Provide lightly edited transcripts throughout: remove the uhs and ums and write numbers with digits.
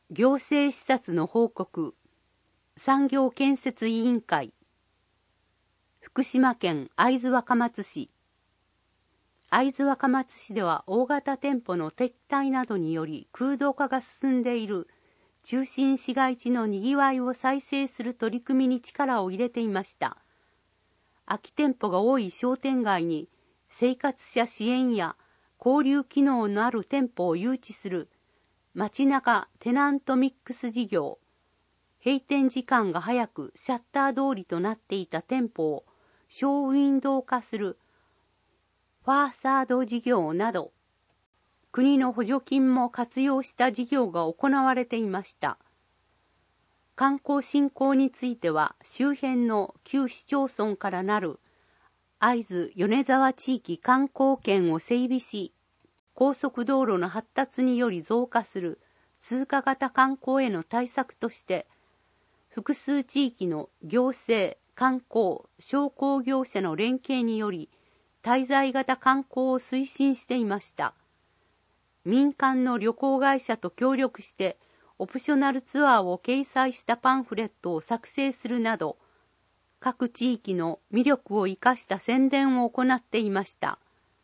行政視察の報告。産業建設委員会。福島県会津若松市。会津若松市では大型店舗の撤退などにより空洞化が進んでいる中心市街地のにぎわいを再生する取り組みに力を入れていました。空き店舗が多い商店街に生活者支援や交流機能のある店舗を誘致する街中テナントミックス事業。閉店時間が早くシャッター通りとなっていた店舗をショーウィンドウ化するファーサード事業など、国の補助金も活用した事業が行われていました。観光振興については、周辺の旧市町村からなる会津米沢地域観光圏を整備し、高速道路の発達により増加する通過型観光への対策として、複数地域の行政、観光、商工業者の連携により、滞在型観光を推進していました。民間の旅行会社と協力して、オプショナルツアーを掲載したパンフレットを作成するなど、各地域の魅力を生かした宣伝を行っていました。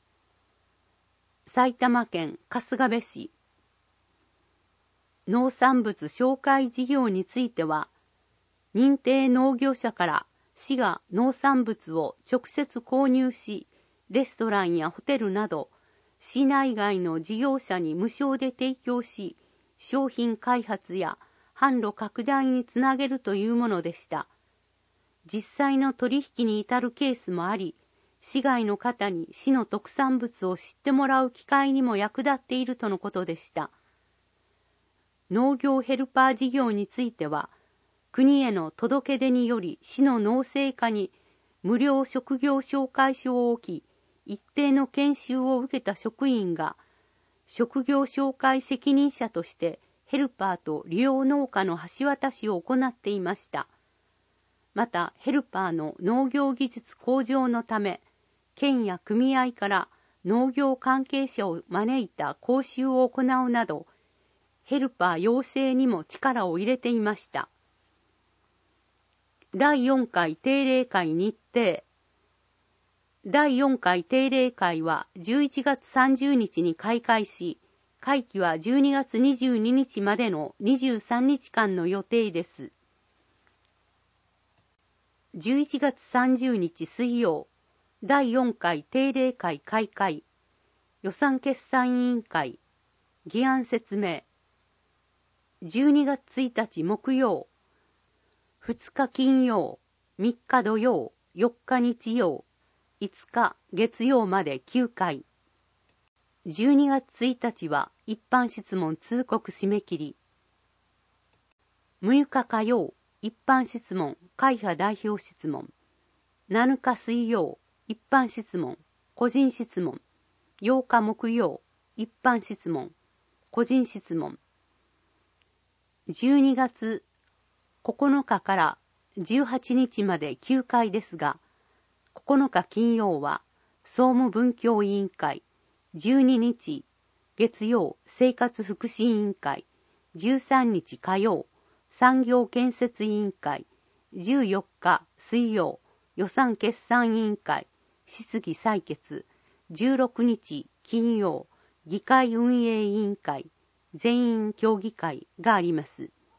埼玉県春日部市。農産物紹介事業については、認定農業者から市が農産物を直接購入し、レストランやホテルなど、市内外の事業者に無償で提供し、商品開発や販路拡大につなげるというものでした。実際の取引に至るケースもあり、市外の方に市の特産物を知ってもらう機会にも役立っているとのことでした。農業ヘルパー事業については、国への届け出により市の農政課に無料職業紹介所を置き、一定の研修を受けた職員が職業紹介責任者としてヘルパーと利用農家の橋渡しを行っていました。またヘルパーの農業技術向上のため、県や組合から農業関係者を招いた講習を行うなど、ヘルパー養成にも力を入れていました。第4回定例会日程。第4回定例会は11月30日に開会し、会期は12月22日までの23日間の予定です。11月30日水曜、第4回定例会開会、予算決算委員会、議案説明。12月1日木曜、2日金曜、3日土曜、4日日曜、5日月曜まで9回。12月1日は一般質問通告締め切り。6日火曜、一般質問、会派代表質問。7日水曜、一般質問、個人質問。8日木曜、一般質問、個人質問。12月9日から18日まで9回ですが、9日金曜は総務文教委員会、12日月曜生活福祉委員会、13日火曜産業建設委員会、14日水曜予算決算委員会、質疑採決、16日金曜議会運営委員会、全員協議会があります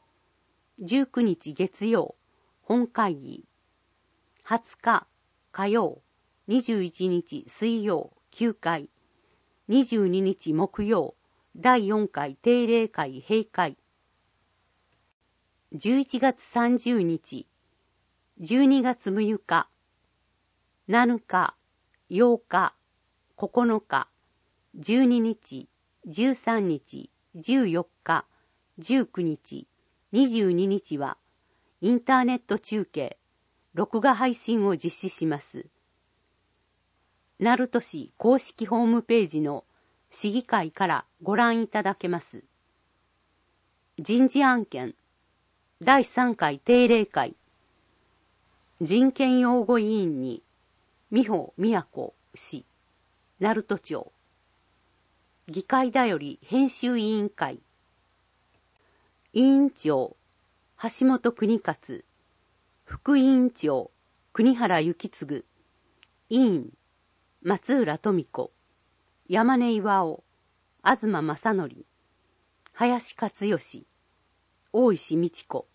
。19日月曜本会議、20日火曜、21日水曜9回、22日木曜第4回定例会閉会。11月30日、12月6日、7日、8日、9日、12日、13日、14日、19日、22日はインターネット中継、録画配信を実施します。鳴門市公式ホームページの市議会からご覧いただけます。人事案件第3回定例会、人権擁護委員に美穂都氏、鳴門町。議会だより編集委員会。 委員長、橋本邦勝。副委員長、国原幸次。委員、松浦富子。山根巌、東正則。林勝義。大石美智子。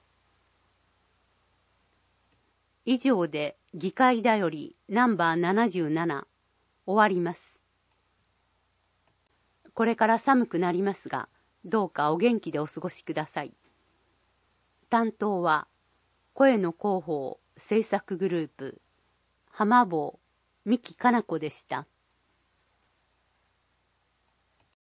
以上で議会だよりナンバー77終わります。これから寒くなりますが、どうかお元気でお過ごしください。担当は声の広報制作グループ浜坊三木かな子でした。